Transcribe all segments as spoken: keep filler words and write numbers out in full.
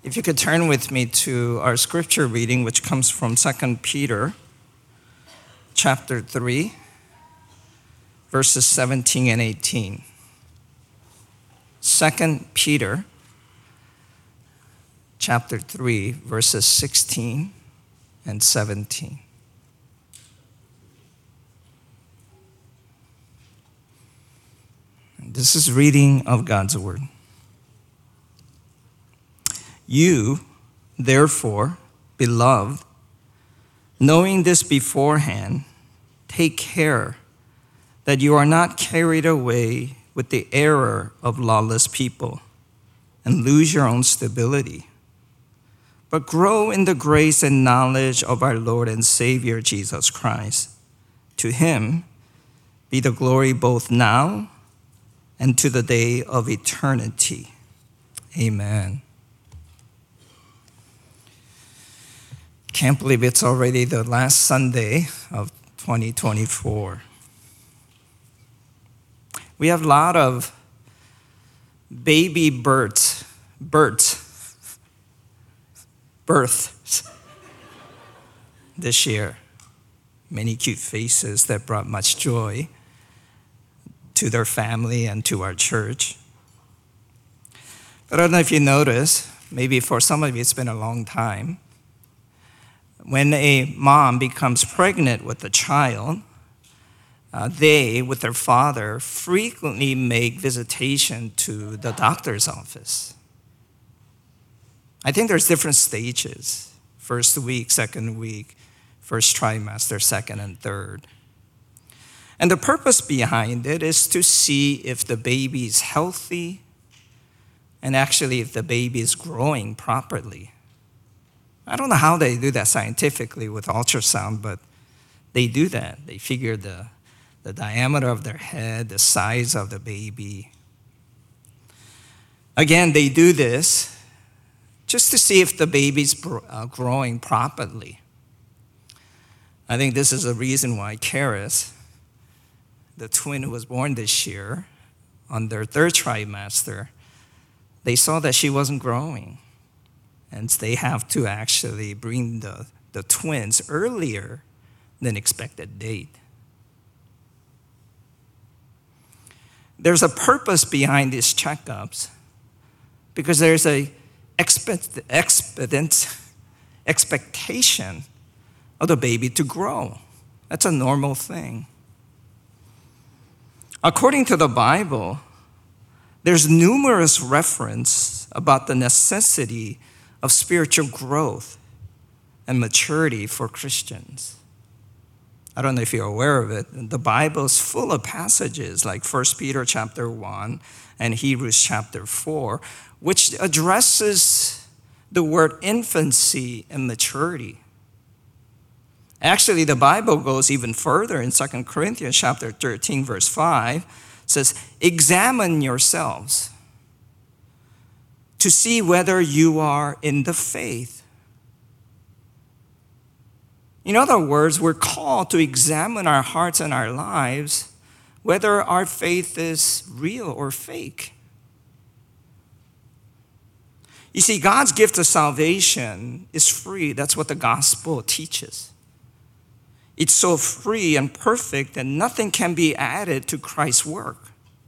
If you could turn with me to our scripture reading, which comes from Second Peter chapter three, verses seventeen and eighteen. Second Peter chapter three, verses sixteen and seventeen. This is reading of God's word. You, therefore, beloved, knowing this beforehand, take care that you are not carried away with the error of lawless people and lose your own stability, but grow in the grace and knowledge of our Lord and Savior Jesus Christ. To him be the glory both now and to the day of eternity. Amen. Can't believe it's already the last Sunday of twenty twenty-four. We have a lot of baby births, births, births this year. Many cute faces that brought much joy to their family and to our church. But I don't know if you notice, maybe for some of you it's been a long time. When a mom becomes pregnant with a child, uh, they, with their father, frequently make visitation to the doctor's office. I think there's different stages. First week, second week, first trimester, second and third. And the purpose behind it is to see if the baby is healthy and actually if the baby is growing properly. I don't know how they do that scientifically with ultrasound, but they do that. They figure the, the diameter of their head, the size of the baby. Again, they do this just to see if the baby's growing properly. I think this is the reason why Karis, the twin who was born this year, on their third trimester, they saw that she wasn't growing. And they have to actually bring the, the twins earlier than expected date. There's a purpose behind these checkups because there's a expect, expectant, expectation of the baby to grow. That's a normal thing. According to the Bible, there's numerous reference about the necessity of spiritual growth and maturity for Christians. I don't know if you're aware of it. The Bible is full of passages like First Peter chapter one and Hebrews chapter four, which addresses the word infancy and maturity. Actually, the Bible goes even further in Second Corinthians chapter thirteen, verse five. It says, examine yourselves to see whether you are in the faith. In other words, we're called to examine our hearts and our lives, whether our faith is real or fake. You see, God's gift of salvation is free. That's what the gospel teaches. It's so free and perfect that nothing can be added to Christ's work.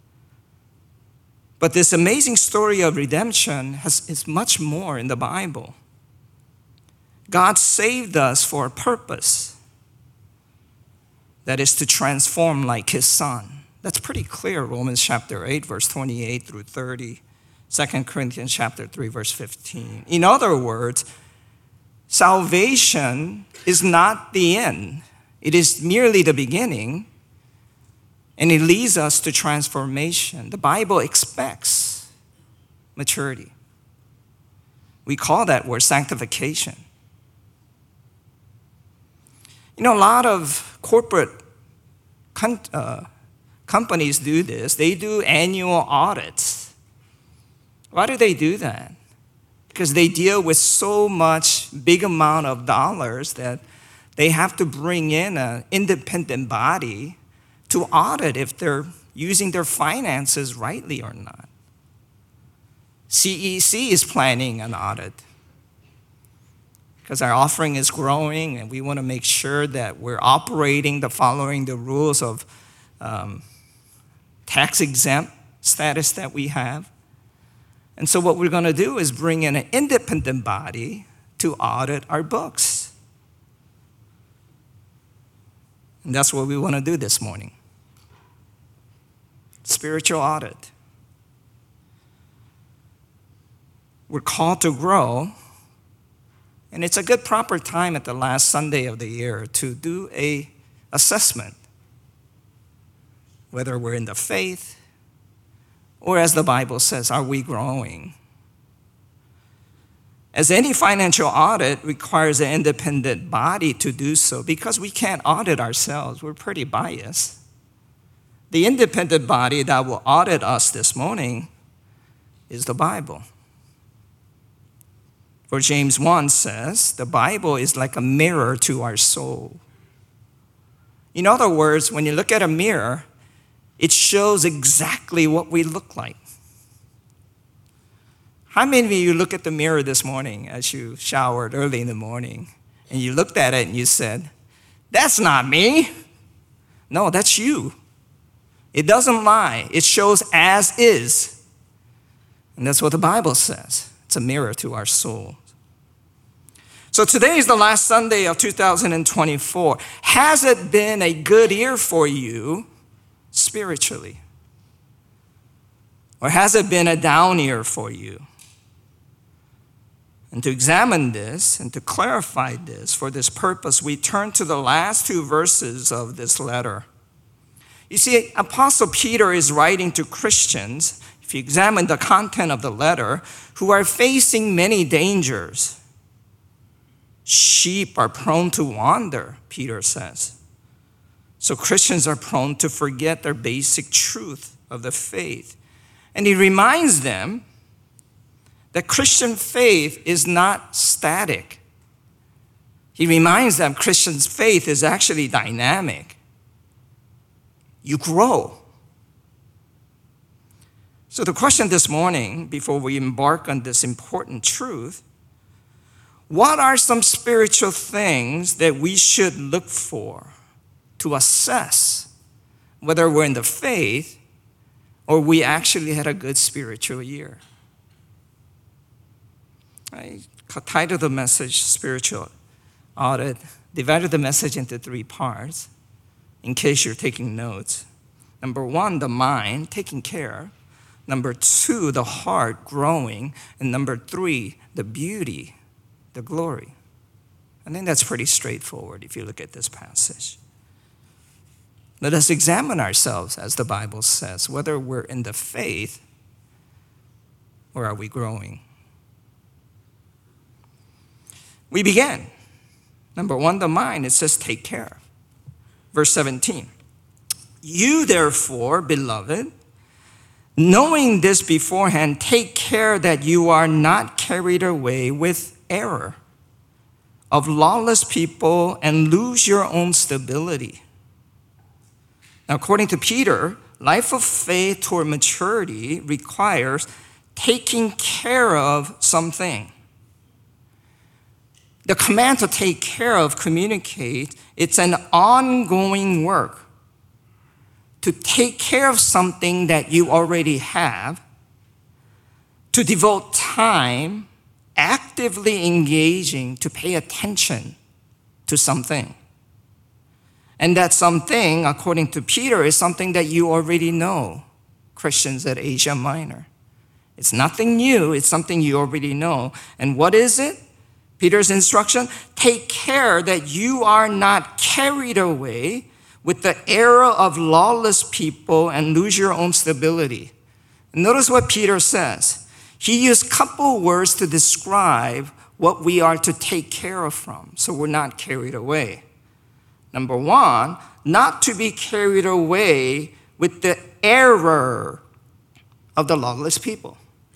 But this amazing story of redemption has, is much more in the Bible. God saved us for a purpose. That is to transform like his son. That's pretty clear, Romans chapter eight, verse twenty-eight through thirty. Second Corinthians chapter three, verse fifteen. In other words, salvation is not the end. It is merely the beginning. And it leads us to transformation. The Bible expects maturity. We call that word sanctification. You know, a lot of corporate com- uh, companies do this. They do annual audits. Why do they do that? Because they deal with so much big amount of dollars that they have to bring in an independent body to audit if they're using their finances rightly or not. C E C is planning an audit because our offering is growing and we want to make sure that we're operating the following the rules of um, tax exempt status that we have. And so what we're going to do is bring in an independent body to audit our books. And that's what we want to do this morning. Spiritual audit. We're called to grow, and it's a good proper time at the last Sunday of the year to do a assessment, whether we're in the faith, or as the Bible says, are we growing? As any financial audit requires an independent body to do so because we can't audit ourselves. We're pretty biased. The independent body that will audit us this morning is the Bible. For James one says, the Bible is like a mirror to our soul. In other words, when you look at a mirror, it shows exactly what we look like. How many of you look at the mirror this morning as you showered early in the morning and you looked at it and you said, that's not me. No, that's you. It doesn't lie. It shows as is. And that's what the Bible says. It's a mirror to our soul. So today is the last Sunday of two thousand twenty-four. Has it been a good year for you spiritually? Or has it been a down year for you? And to examine this and to clarify this, for this purpose, we turn to the last two verses of this letter. You see, Apostle Peter is writing to Christians, if you examine the content of the letter, who are facing many dangers. Sheep are prone to wander, Peter says. So Christians are prone to forget their basic truth of the faith. And he reminds them that Christian faith is not static. He reminds them Christian faith is actually dynamic. You grow. So the question this morning, before we embark on this important truth, what are some spiritual things that we should look for to assess whether we're in the faith or we actually had a good spiritual year? I titled the message Spiritual Audit, divided the message into three parts in case you're taking notes. Number one, the mind, taking care. Number two, the heart, growing. And number three, the beauty, the glory. I think that's pretty straightforward if you look at this passage. Let us examine ourselves, as the Bible says, whether we're in the faith or are we growing. We begin. Number one, the mind. It says take care. Verse seventeen. You therefore, beloved, knowing this beforehand, take care that you are not carried away with error of lawless people and lose your own stability. Now, according to Peter, life of faith toward maturity requires taking care of something. The command to take care of, communicate, it's an ongoing work. To take care of something that you already have, to devote time, actively engaging to pay attention to something. And that something, according to Peter, is something that you already know, Christians at Asia Minor. It's nothing new, it's something you already know. And what is it? Peter's instruction, take care that you are not carried away with the error of lawless people and lose your own stability. And notice what Peter says. He used a couple words to describe what we are to take care of from, so we're not carried away. Number one, not to be carried away with the error of the lawless people.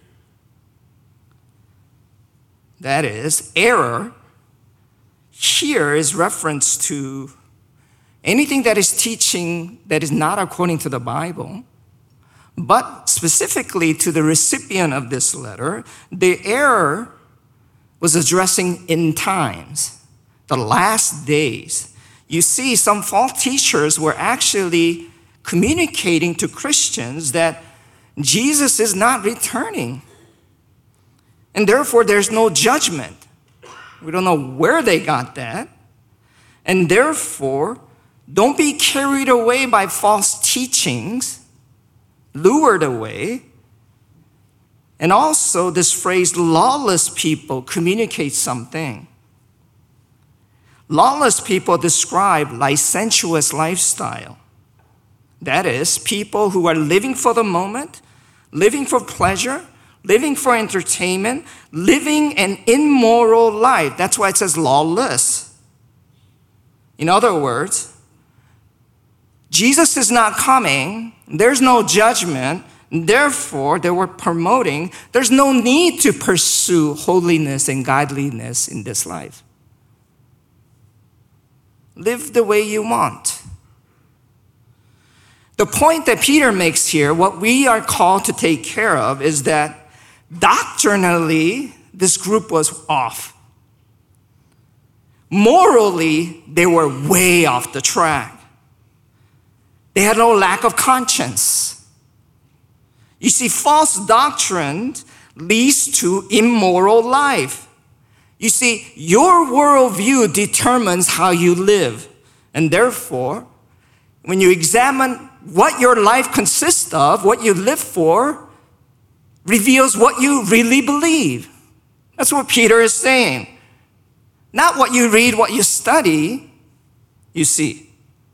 That is, error here is reference to anything that is teaching that is not according to the Bible, But specifically to the recipient of this letter, the error was addressing end times, the last days. You see, some false teachers were actually communicating to Christians that Jesus is not returning. And therefore, there's no judgment. We don't know where they got that. And therefore, don't be carried away by false teachings, lured away. And also, this phrase, lawless people, communicates something. Lawless people describe licentious lifestyle. That is, people who are living for the moment, living for pleasure, living for entertainment, living an immoral life. That's why it says lawless. In other words, Jesus is not coming. There's no judgment. Therefore, they were promoting, there's no need to pursue holiness and godliness in this life. Live the way you want. The point that Peter makes here, what we are called to take care of, is that doctrinally, this group was off. Morally, they were way off the track. They had no lack of conscience. You see, false doctrine leads to immoral life. You see, your worldview determines how you live. And therefore, when you examine what your life consists of, what you live for, reveals what you really believe. That's what Peter is saying. Not what you read, what you study, you see.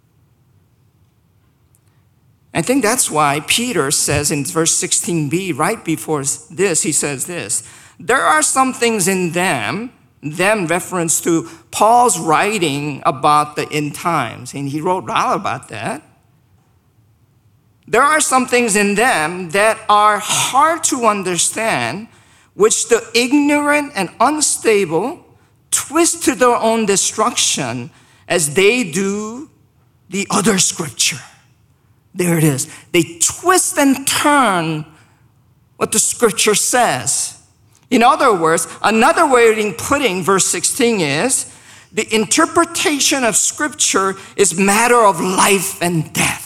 I think that's why Peter says in verse sixteen b, right before this, he says this, there are some things in them, them reference to Paul's writing about the end times, and he wrote all about that. There are some things in them that are hard to understand, which the ignorant and unstable twist to their own destruction as they do the other scripture. There it is. They twist and turn what the scripture says. In other words, another way of putting verse sixteen is, the interpretation of scripture is matter of life and death.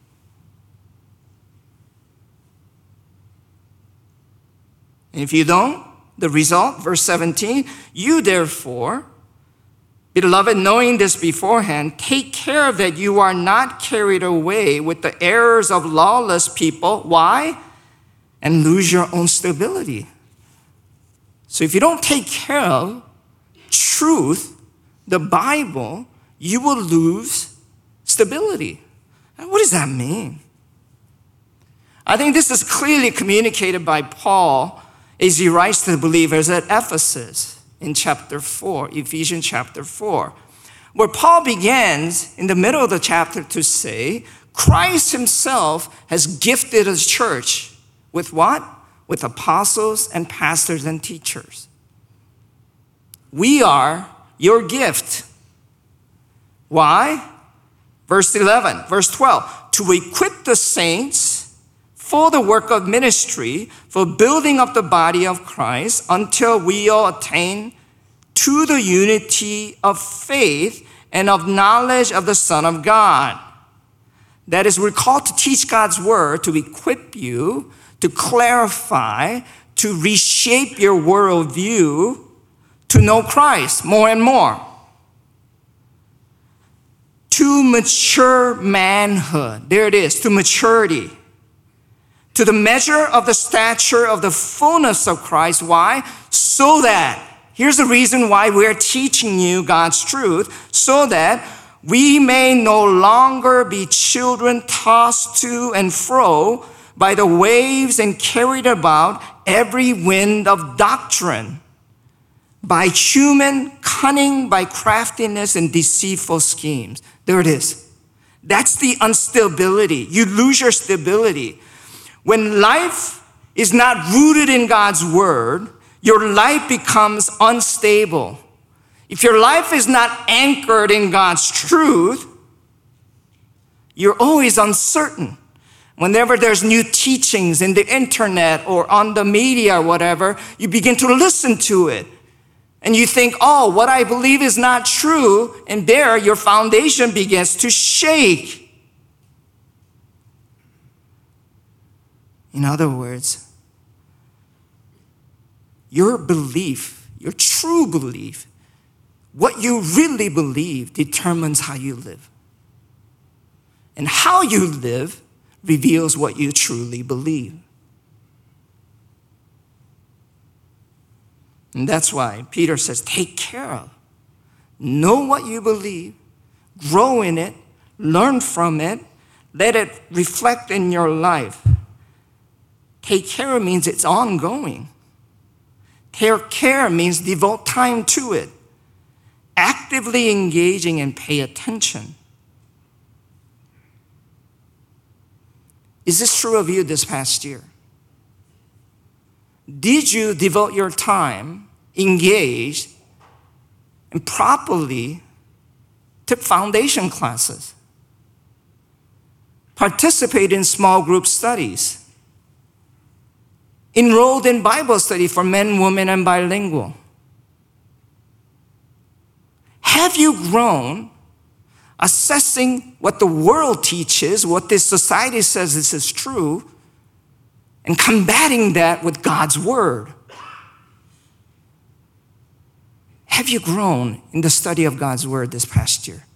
And if you don't, the result, verse seventeen, you therefore, beloved, knowing this beforehand, take care that you are not carried away with the errors of lawless people. Why? And lose your own stability. So if you don't take care of truth, the Bible, you will lose stability. And what does that mean? I think this is clearly communicated by Paul as he writes to the believers at Ephesus in chapter four, Ephesians chapter four, where Paul begins in the middle of the chapter to say, Christ himself has gifted his church with what? With apostles and pastors and teachers. We are your gift. Why? Verse eleven, verse twelve, to equip the saints for the work of ministry, for building up the body of Christ until we all attain to the unity of faith and of knowledge of the Son of God. That is, we're called to teach God's word, to equip you, to clarify, to reshape your worldview, to know Christ more and more. To mature manhood. There it is, to maturity. To the measure of the stature of the fullness of Christ. Why? So that, here's the reason why we're teaching you God's truth, so that we may no longer be children tossed to and fro by the waves and carried about every wind of doctrine, by human cunning, by craftiness and deceitful schemes. There it is. That's the instability. You lose your stability. When life is not rooted in God's word, your life becomes unstable. If your life is not anchored in God's truth, you're always uncertain. Whenever there's new teachings in the internet or on the media or whatever, you begin to listen to it. And you think, oh, what I believe is not true. And there, your foundation begins to shake. In other words, your belief, your true belief, what you really believe determines how you live. And how you live reveals what you truly believe. And that's why Peter says, take care of. Know what you believe, grow in it, learn from it, let it reflect in your life. Take care means it's ongoing. Take care means devote time to it, actively engaging and pay attention. Is this true of you this past year? Did you devote your time, engage, and properly took foundation classes? Participate in small group studies? Enrolled in Bible study for men, women, and bilingual? Have you grown assessing what the world teaches, what this society says this is true, and combating that with God's word? Have you grown in the study of God's word this past year?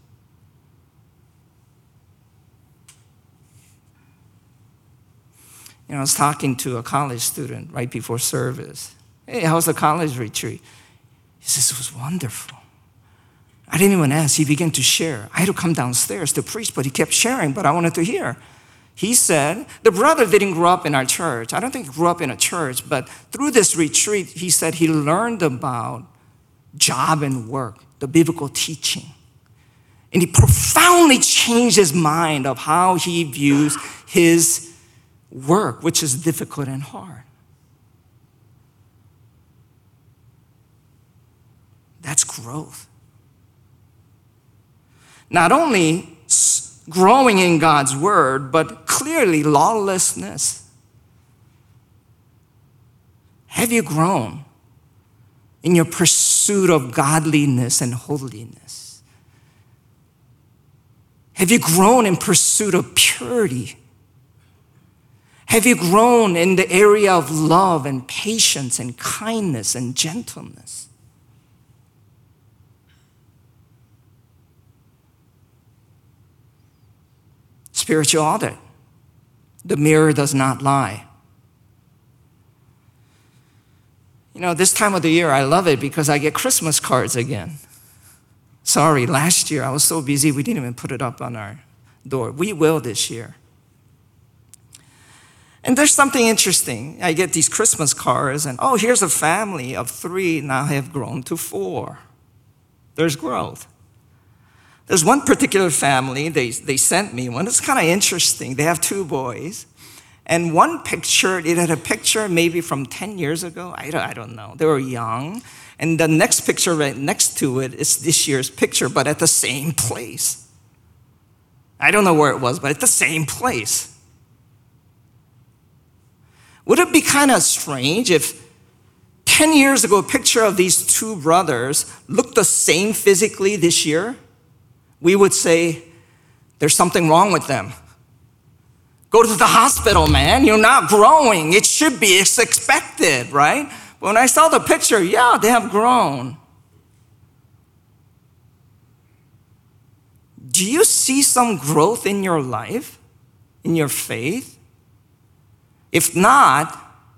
You know, I was talking to a college student right before service. Hey, how's the college retreat? He says, it was wonderful. I didn't even ask. He began to share. I had to come downstairs to preach, but he kept sharing, but I wanted to hear. He said, the brother didn't grow up in our church. I don't think he grew up in a church, but through this retreat, he said he learned about job and work, the biblical teaching. And he profoundly changed his mind of how he views his work, which is difficult and hard. That's growth. Not only growing in God's word, but clearly lawlessness. Have you grown in your pursuit of godliness and holiness? Have you grown in pursuit of purity? Have you grown in the area of love and patience and kindness and gentleness? Spiritual audit. The mirror does not lie. You know, this time of the year, I love it because I get Christmas cards again. Sorry, last year I was so busy we didn't even put it up on our door. We will this year. And there's something interesting. I get these Christmas cards, and oh, here's a family of three now have grown to four. There's growth. There's one particular family, they, they sent me one. It's kind of interesting. They have two boys. And one picture, it had a picture maybe from ten years ago. I don't, I don't know. They were young. And the next picture right next to it is this year's picture, but at the same place. I don't know where it was, but at the same place. Would it be kind of strange if ten years ago a picture of these two brothers looked the same physically this year? We would say, there's something wrong with them. Go to the hospital, man. You're not growing. It should be. It's expected, right? But when I saw the picture, yeah, they have grown. Do you see some growth in your life, in your faith? If not,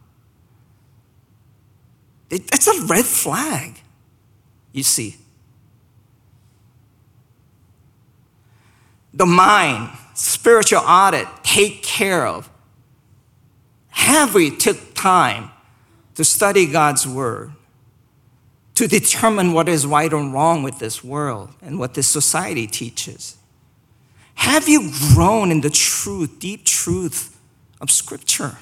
it's a red flag, you see. The mind, spiritual audit, take care of. Have we took time to study God's word, to determine what is right and wrong with this world and what this society teaches? Have you grown in the truth, deep truth of Scripture?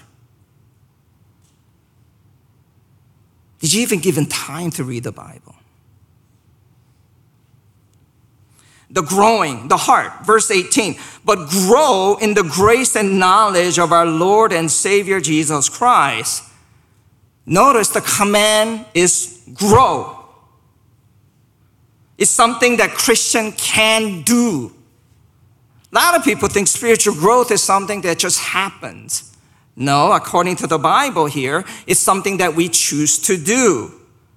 Did you even give him time to read the Bible? The growing, the heart, verse eighteen. But grow in the grace and knowledge of our Lord and Savior Jesus Christ. Notice the command is grow. It's something that Christian can do. A lot of people think spiritual growth is something that just happens. No, according to the Bible here, it's something that we choose to do.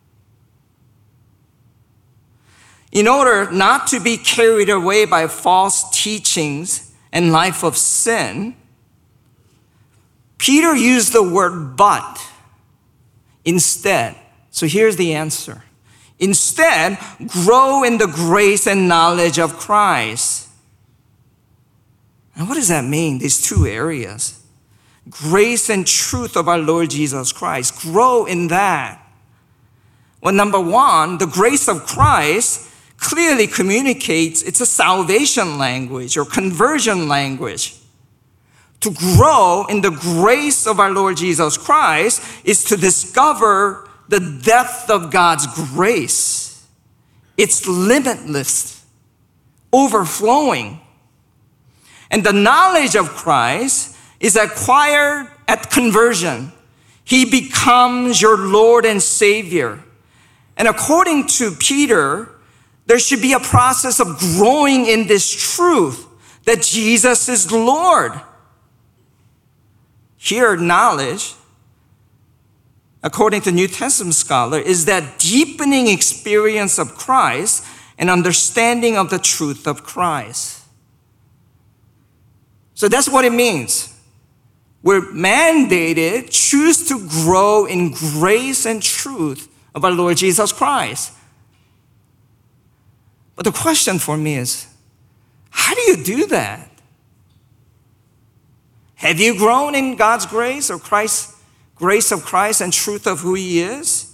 In order not to be carried away by false teachings and life of sin, Peter used the word but instead. So here's the answer. Instead, grow in the grace and knowledge of Christ. And what does that mean, these two areas? Grace and truth of our Lord Jesus Christ. Grow in that. Well, number one, the grace of Christ clearly communicates it's a salvation language or conversion language. To grow in the grace of our Lord Jesus Christ is to discover the depth of God's grace. It's limitless, overflowing. And the knowledge of Christ is acquired at conversion. He becomes your Lord and Savior. And according to Peter, there should be a process of growing in this truth that Jesus is Lord. Here, knowledge, according to New Testament scholar, is that deepening experience of Christ and understanding of the truth of Christ. So that's what it means. We're mandated, choose to grow in grace and truth of our Lord Jesus Christ. But the question for me is, how do you do that? Have you grown in God's grace or Christ, grace of Christ and truth of who He is?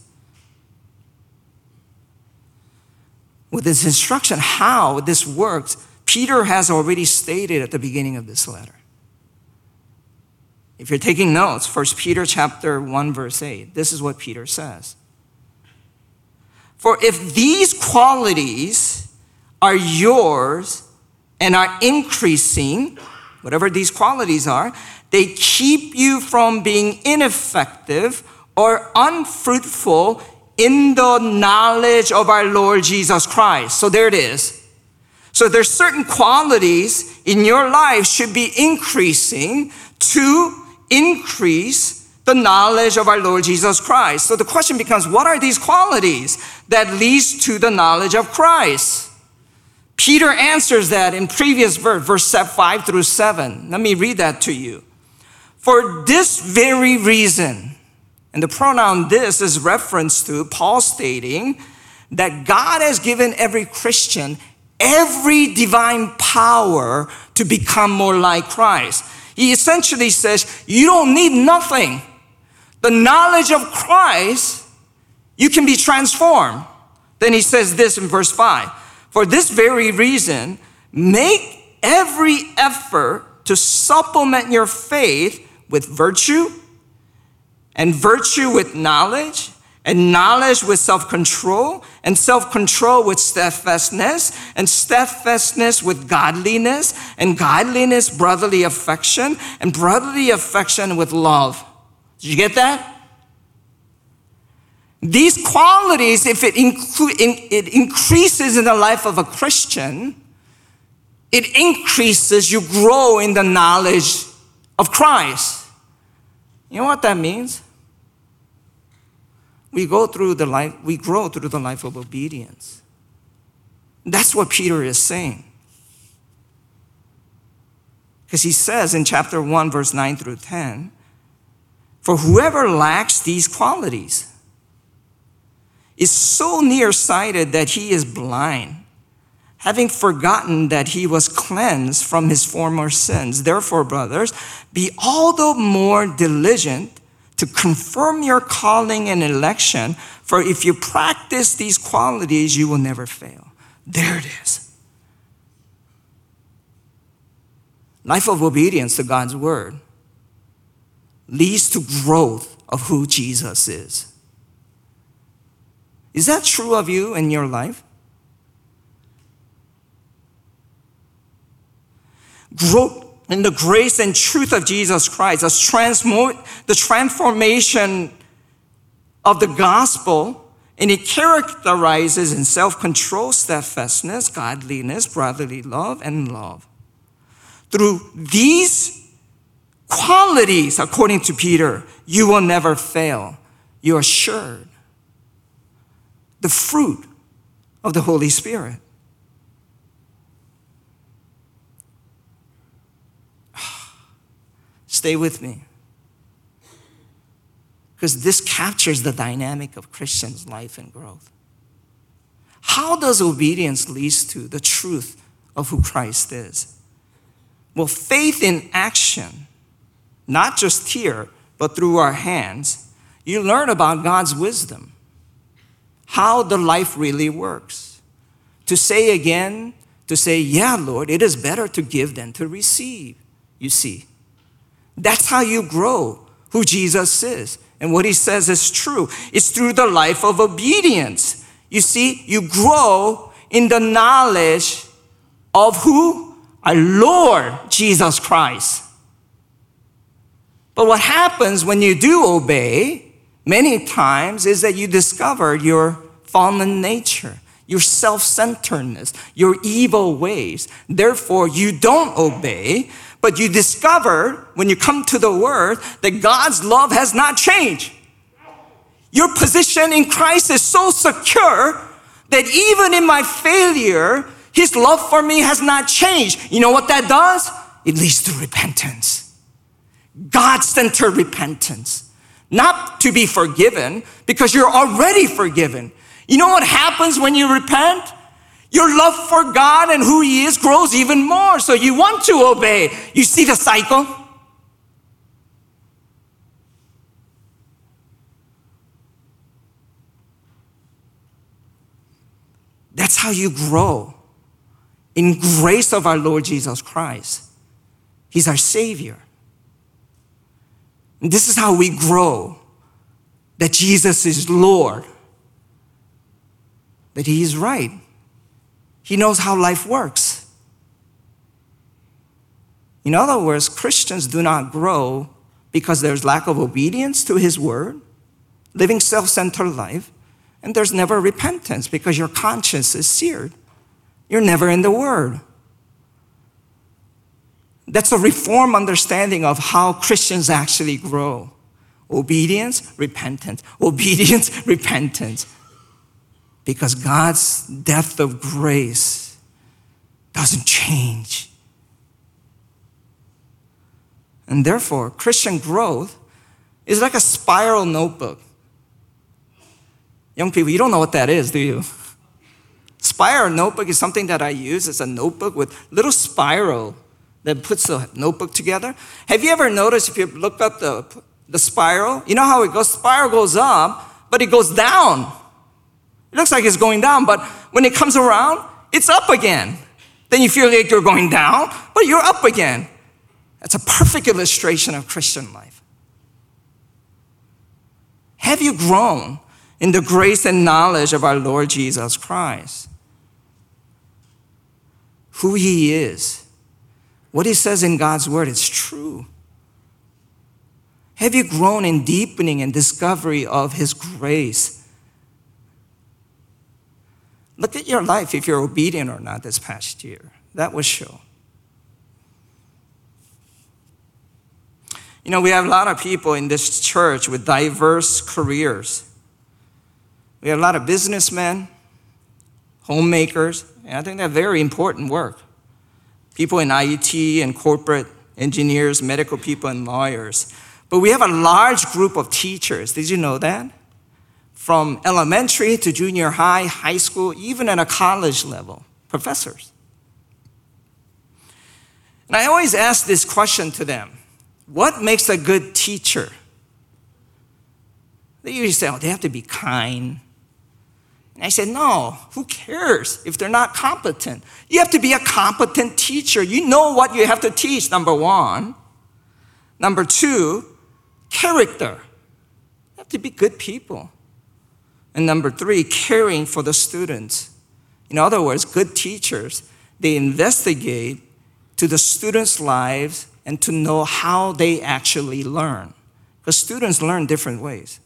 With this instruction, how this works, Peter has already stated at the beginning of this letter. If you're taking notes, First Peter chapter one, verse eight, this is what Peter says. For if these qualities are yours and are increasing, whatever these qualities are, they keep you from being ineffective or unfruitful in the knowledge of our Lord Jesus Christ. So there it is. So there's certain qualities in your life should be increasing to increase the knowledge of our Lord Jesus Christ. So the question becomes, what are these qualities that leads to the knowledge of Christ? Peter answers that in previous verse, verse five through seven. Let me read that to you. For this very reason, and the pronoun this is reference to Paul stating that God has given every Christian every divine power to become more like Christ. He essentially says, you don't need nothing. The knowledge of Christ, you can be transformed. Then he says this in verse five. For this very reason, make every effort to supplement your faith with virtue, and virtue with knowledge, and knowledge with self-control, and self-control with steadfastness, and steadfastness with godliness, and godliness brotherly affection, and brotherly affection with love. Did you get that? These qualities, if it, inclu- it increases in the life of a Christian, it increases, you grow in the knowledge of Christ. You know what that means? We go through the life, we grow through the life of obedience. That's what Peter is saying. Because he says in chapter one, verse nine through ten, for whoever lacks these qualities is so nearsighted that he is blind, having forgotten that he was cleansed from his former sins. Therefore, brothers, be all the more diligent to confirm your calling and election, for if you practice these qualities, you will never fail. There it is. Life of obedience to God's word leads to growth of who Jesus is. Is that true of you in your life? grow in the grace and truth of Jesus Christ, the, transmo- the transformation of the gospel, and it characterizes in self-control, steadfastness, godliness, brotherly love, and love. Through these qualities, according to Peter, you will never fail. You are assured. The fruit of the Holy Spirit. Stay with me. Because this captures the dynamic of Christians' life and growth. How does obedience lead to the truth of who Christ is? Well, faith in action, not just here, but through our hands, you learn about God's wisdom, how the life really works. To say again, to say, yeah, Lord, it is better to give than to receive, you see. That's how you grow who Jesus is. And what he says is true. It's through the life of obedience. You see, you grow in the knowledge of who? Our Lord Jesus Christ. But what happens when you do obey, many times, is that you discover your fallen nature, your self-centeredness, your evil ways. Therefore, you don't obey, but you discover when you come to the Word that God's love has not changed. Your position in Christ is so secure that even in my failure, His love for me has not changed. You know what that does? It leads to repentance. God-centered repentance. Not to be forgiven, because you're already forgiven. You know what happens when you repent? Your love for God and who He is grows even more, so you want to obey. You see the cycle? That's how you grow in grace of our Lord Jesus Christ. He's our Savior. And this is how we grow, that Jesus is Lord, that He is right. He knows how life works. In other words, Christians do not grow because there's lack of obedience to His word, living self-centered life, and there's never repentance because your conscience is seared. You're never in the Word. That's a reformed understanding of how Christians actually grow. Obedience, repentance. Obedience, repentance. Because God's depth of grace doesn't change. And therefore, Christian growth is like a spiral notebook. Young people, you don't know what that is, do you? Spiral notebook is something that I use. It's a notebook with little spiral that puts the notebook together. Have you ever noticed, if you look up the, the spiral, you know how it goes? Spiral goes up, but it goes down. It looks like it's going down, but when it comes around, it's up again. Then you feel like you're going down, but you're up again. That's a perfect illustration of Christian life. Have you grown in the grace and knowledge of our Lord Jesus Christ? Who He is. What He says in God's word is true. Have you grown in deepening and discovery of His grace? Look at your life, if you're obedient or not this past year. That will show. You know, we have a lot of people in this church with diverse careers. We have a lot of businessmen, homemakers, and I think that's very important work. People in I T and corporate engineers, medical people, and lawyers. But we have a large group of teachers. Did you know that? From elementary to junior high, high school, even at a college level, professors. And I always ask this question to them. What makes a good teacher? They usually say, oh, they have to be kind. And I said, no, who cares if they're not competent? You have to be a competent teacher. You know what you have to teach, number one. Number two, character. You have to be good people. And number three, caring for the students. In other words, good teachers, they investigate to the students' lives and to know how they actually learn. Because students learn different ways.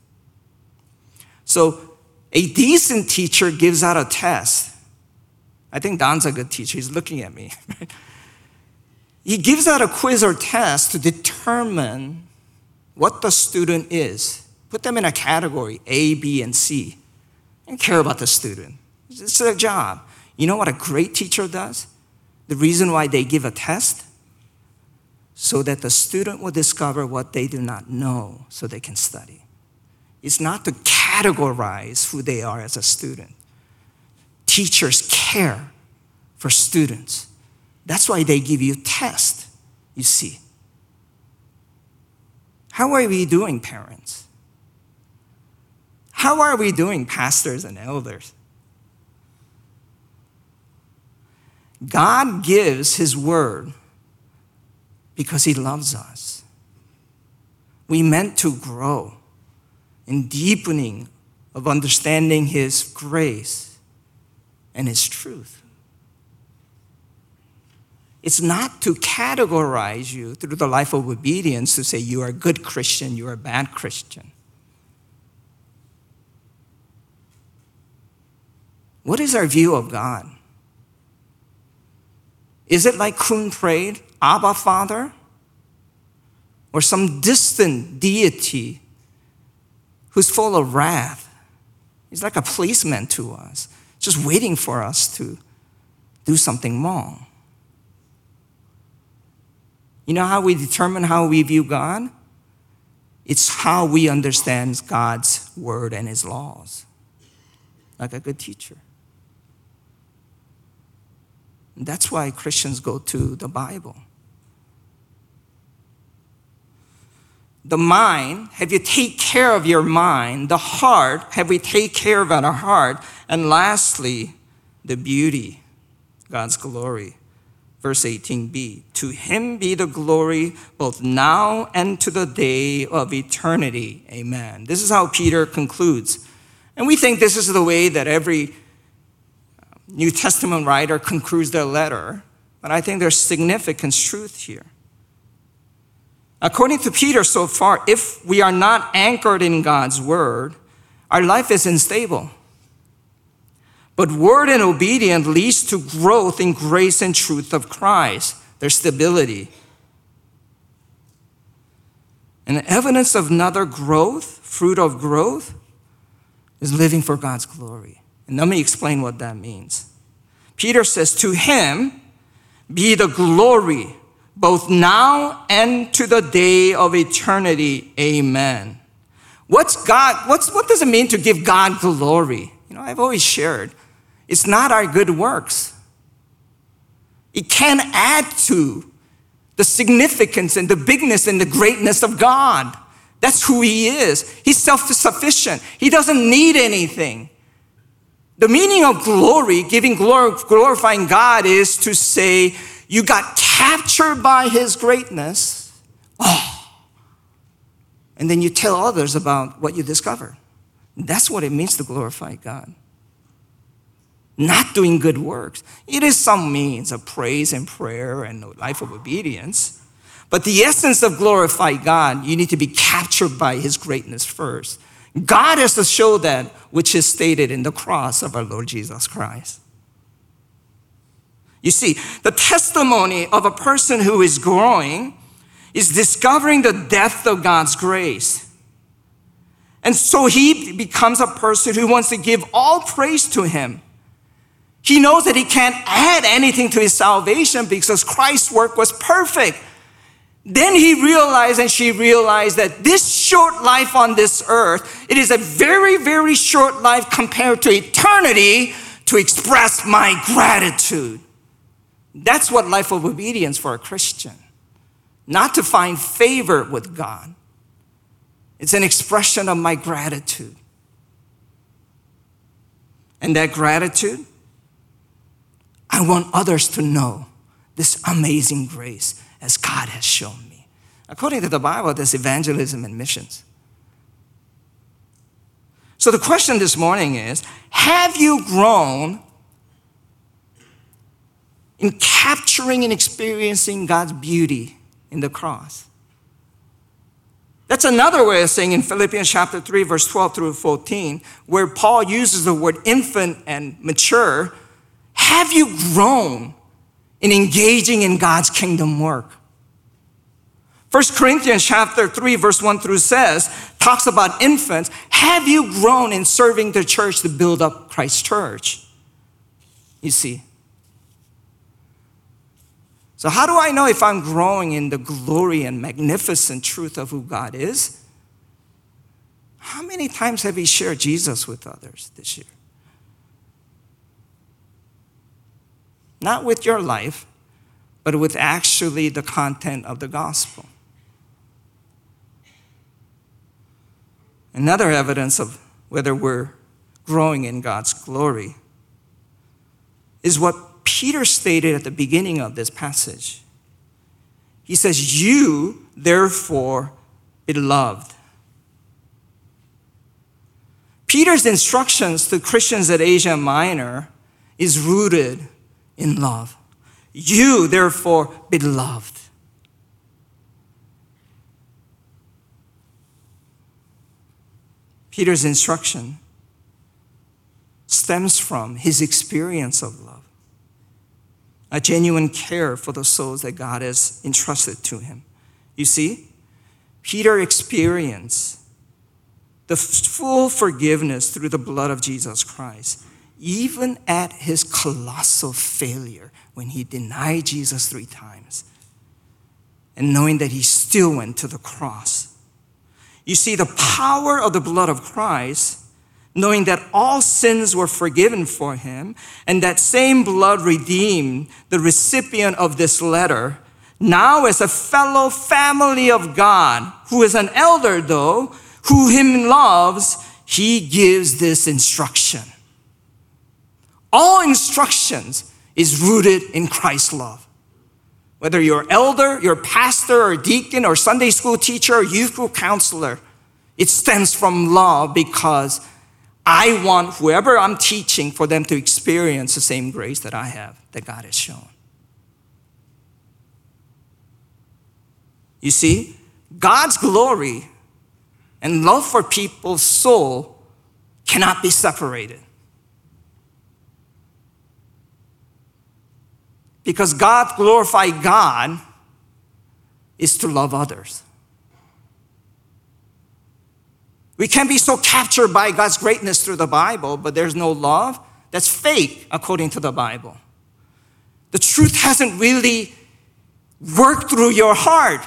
So a decent teacher gives out a test. I think Don's a good teacher. He's looking at me. He gives out a quiz or test to determine what the student is. Put them in a category, A, B, and C. Don't care about the student. It's their job. You know what a great teacher does? The reason why they give a test? So that the student will discover what they do not know so they can study. It's not to categorize who they are as a student. Teachers care for students. That's why they give you tests, you see. How are we doing, parents? How are we doing, pastors and elders? God gives his word because he loves us. We meant to grow in deepening of understanding his grace and his truth. It's not to categorize you through the life of obedience to say you are a good Christian, you are a bad Christian. What is our view of God? Is it like Kun prayed, Abba, Father? Or some distant deity who's full of wrath? He's like a policeman to us, just waiting for us to do something wrong. You know how we determine how we view God? It's how we understand God's word and his laws, like a good teacher. And that's why Christians go to the Bible. The mind, have you take care of your mind? The heart, have we take care of our heart? And lastly, the beauty, God's glory. Verse eighteen b, to him be the glory both now and to the day of eternity. Amen. This is how Peter concludes. And we think this is the way that every New Testament writer concludes their letter. But I think there's significant truth here. According to Peter so far, if we are not anchored in God's word, our life is unstable. But word and obedience leads to growth in grace and truth of Christ. There's stability. And evidence of another growth, fruit of growth, is living for God's glory. And let me explain what that means. Peter says, to him be the glory, both now and to the day of eternity. Amen. What's God, what's, what does it mean to give God glory? You know, I've always shared, it's not our good works. It can add to the significance and the bigness and the greatness of God. That's who he is. He's self-sufficient. He doesn't need anything. The meaning of glory, giving glory, glorifying God, is to say you got captured by his greatness. Oh. And then you tell others about what you discovered. That's what it means to glorify God. Not doing good works. It is some means of praise and prayer and a life of obedience. But the essence of glorify God, you need to be captured by his greatness first. God has to show that which is stated in the cross of our Lord Jesus Christ. You see, the testimony of a person who is growing is discovering the depth of God's grace. And so he becomes a person who wants to give all praise to him. He knows that he can't add anything to his salvation because Christ's work was perfect. Then he realized and she realized that this short life on this earth, it is a very, very short life compared to eternity to express my gratitude. That's what life of obedience for a Christian. Not to find favor with God. It's an expression of my gratitude. And that gratitude, I want others to know this amazing grace as God has shown me. According to the Bible, there's evangelism and missions. So the question this morning is, have you grown in capturing and experiencing God's beauty in the cross. That's another way of saying in Philippians chapter three, verse twelve through fourteen, where Paul uses the word infant and mature. Have you grown in engaging in God's kingdom work? First Corinthians chapter three, verse one through says, talks about infants. Have you grown in serving the church to build up Christ's church? You see. So how do I know if I'm growing in the glory and magnificent truth of who God is? How many times have you shared Jesus with others this year? Not with your life, but with actually the content of the gospel. Another evidence of whether we're growing in God's glory is what Peter stated at the beginning of this passage. He says, you, therefore, beloved. Peter's instructions to Christians at Asia Minor is rooted in love. You, therefore, beloved. Peter's instruction stems from his experience of love, a genuine care for the souls that God has entrusted to him. You see, Peter experienced the full forgiveness through the blood of Jesus Christ, even at his colossal failure when he denied Jesus three times, and knowing that he still went to the cross. You see, the power of the blood of Christ, knowing that all sins were forgiven for him, and that same blood redeemed the recipient of this letter, now as a fellow family of God, who is an elder though, who him loves, he gives this instruction. All instructions is rooted in Christ's love. Whether you're elder, you're pastor, or deacon, or Sunday school teacher, or youth group counselor, it stems from love because I want whoever I'm teaching for them to experience the same grace that I have, that God has shown. You see, God's glory and love for people's soul cannot be separated. Because God, glorify God, is to love others. We can be so captured by God's greatness through the Bible, but there's no love. That's fake, according to the Bible. The truth hasn't really worked through your heart.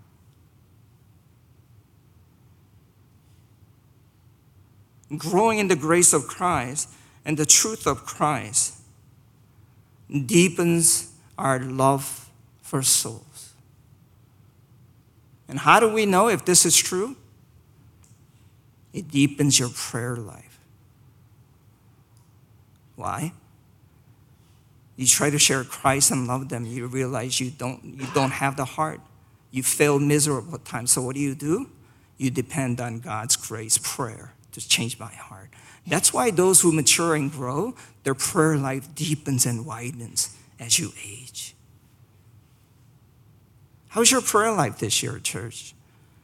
Growing in the grace of Christ and the truth of Christ deepens our love for souls. And how do we know if this is true? It deepens your prayer life. Why? You try to share Christ and love them, you realize you don't, you don't have the heart. You fail miserable times. So what do you do? You depend on God's grace prayer to change my heart. That's why those who mature and grow, their prayer life deepens and widens as you age. How's your prayer life this year, church?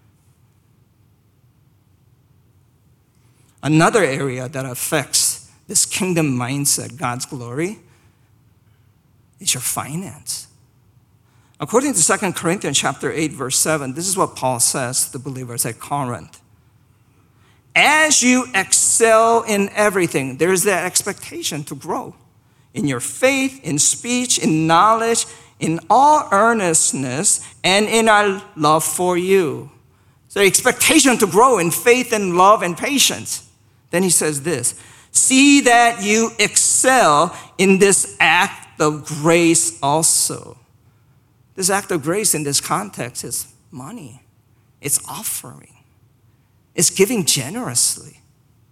Another area that affects this kingdom mindset, God's glory, is your finance. According to Second Corinthians chapter eight, verse seven, this is what Paul says to the believers at Corinth. As you excel in everything, there is that expectation to grow in your faith, in speech, in knowledge, in all earnestness, and in our love for you. So expectation to grow in faith and love and patience. Then he says this, see that you excel in this act of grace also. This act of grace in this context is money. It's offering. It's giving generously.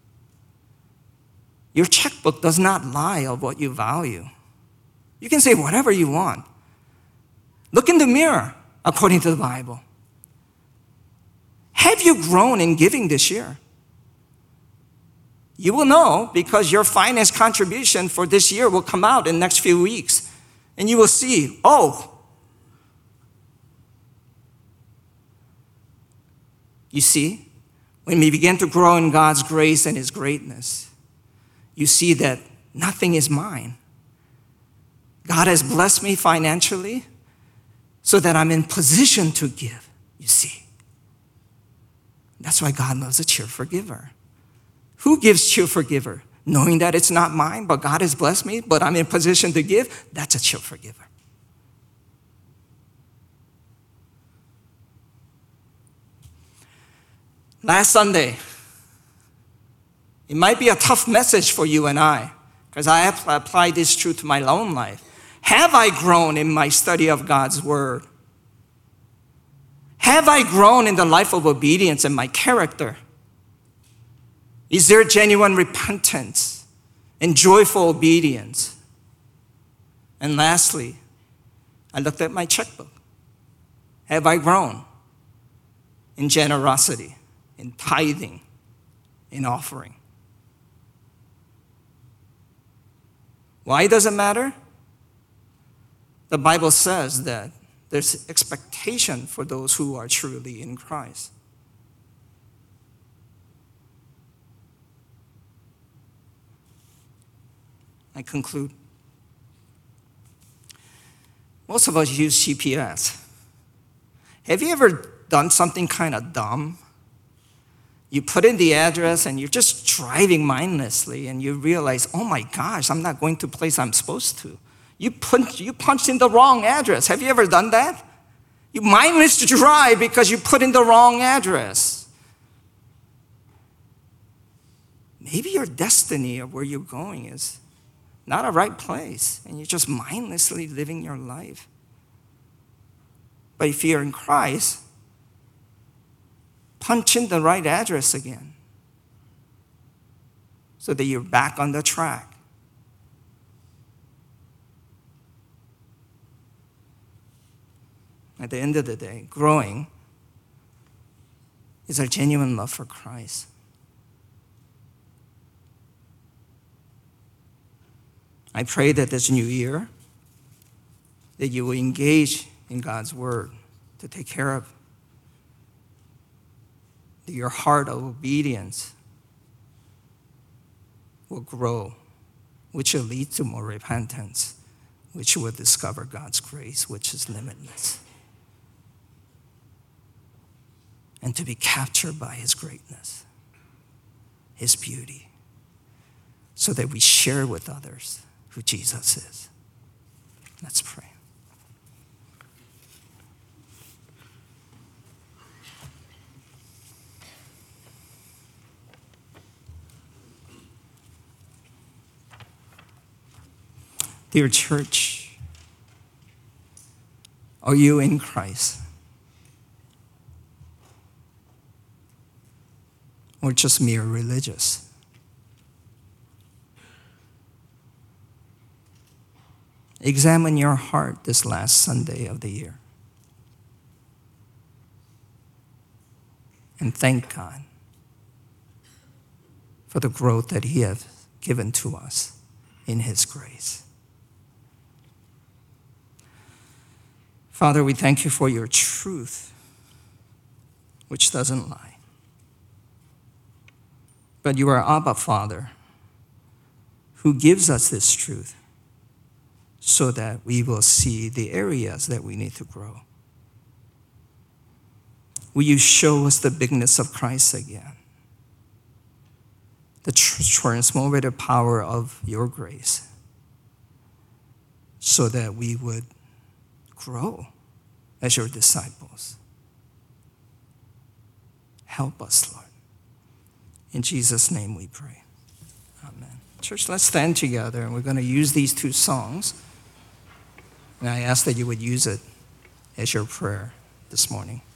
Your checkbook does not lie of what you value. You can say whatever you want. Look in the mirror according to the Bible. Have you grown in giving this year? You will know because your finance contribution for this year will come out in the next few weeks. And you will see, oh, you see, when we begin to grow in God's grace and His greatness, you see that nothing is mine. God has blessed me financially so that I'm in position to give, you see. That's why God loves a cheerful giver. Who gives cheerful giver? Knowing that it's not mine, but God has blessed me, but I'm in position to give, that's a cheerful giver. Last Sunday, it might be a tough message for you and I, because I have applied this truth to my own life. Have I grown in my study of God's word? Have I grown in the life of obedience and my character? Is there genuine repentance and joyful obedience? And lastly, I looked at my checkbook. Have I grown in generosity, in tithing, in offering? Why does it matter? The Bible says that there's expectation for those who are truly in Christ. I conclude. Most of us use G P S. Have you ever done something kind of dumb? You put in the address and you're just driving mindlessly and you realize, oh my gosh, I'm not going to a place I'm supposed to. You punch, you punched in the wrong address. Have you ever done that? You mindless drive because you put in the wrong address. Maybe your destiny of where you're going is not a right place, and you're just mindlessly living your life. But if you're in Christ, punch in the right address again so that you're back on the track. At the end of the day, growing is our genuine love for Christ. I pray that this new year, that you will engage in God's word to take care of that your heart of obedience will grow, which will lead to more repentance, which will discover God's grace, which is limitless, and to be captured by His greatness, His beauty, so that we share with others who Jesus is. Let's pray. Dear church, are you in Christ? Or just mere religious? Examine your heart this last Sunday of the year. And thank God for the growth that He has given to us in His grace. Father, we thank You for Your truth, which doesn't lie. But You are Abba, Father, who gives us this truth so that we will see the areas that we need to grow. Will You show us the bigness of Christ again, the transformative power of Your grace, so that we would grow as Your disciples. Help us, Lord. In Jesus' name we pray. Amen. Church, let's stand together, and we're going to use these two songs. And I ask that you would use it as your prayer this morning.